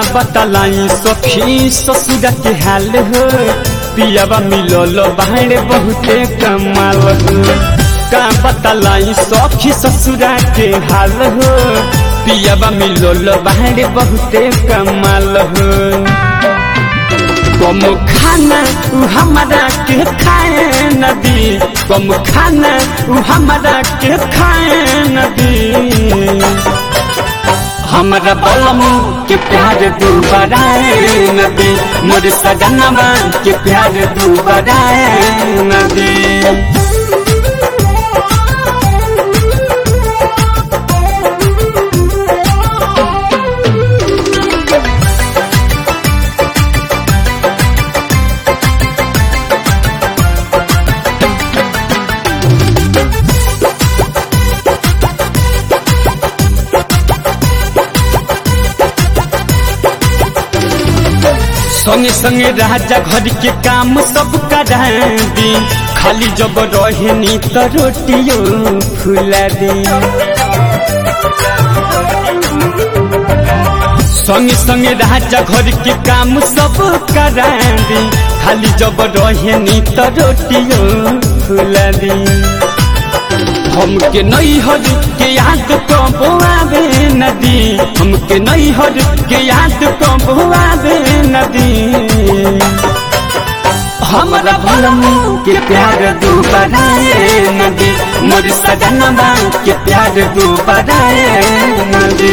बतलाई सखी ससुर के हाल हो पियावा मिलल बाहर बहुते कमाल हो का बतलाई सखी ससुर के हाल हो पियावा मिलल बाहर बहुते कमाल हो कम खाना उ हमारा के खाए नदी कम खाना उ हमारा के खाए नदी हमारा बलम के प्यार तू बढ़ाए नदी मोर सजनवा के प्यार तू बढ़ाए नदी संगे संगे राजा घर के काम सब करा दी खाली जब रहनी तो रोटियों फुला दी संगे संगे राजा घर के काम सब करा दी खाली जब रहनी तो रोटियों फुला दी हमके नैहर के याद कब आवे नदी हमके नैहर के याद कब आवे नदी हमारा भलम के प्यार तू बढ़ाए नदी मोर सजनवा के प्यार तू बढ़ाए नदी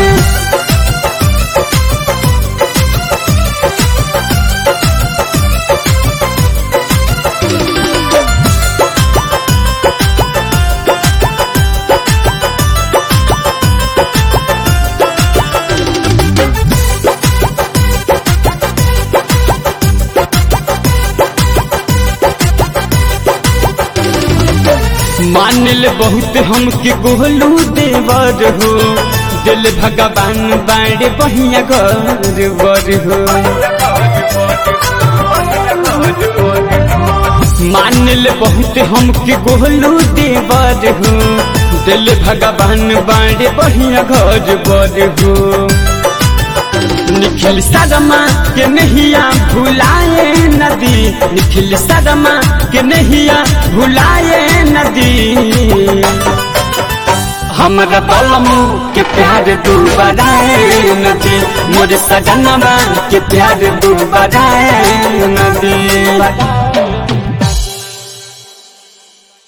मानिल बहुत हमके गोलू देवर हो दिल भगवान बाड़े बहिया घर बर हो मानिल बहुत हमके गोलू देवर हो दिल भगवान बाड़े बहिया घर बर हो निखिल सदमा के नहिया भुलाए नदी निखिल सदमा के नहिया भुलाए नदी हमारा बलम के प्यार तू बढ़ाए नदी मोर सजनवा के प्यार तू बढ़ाए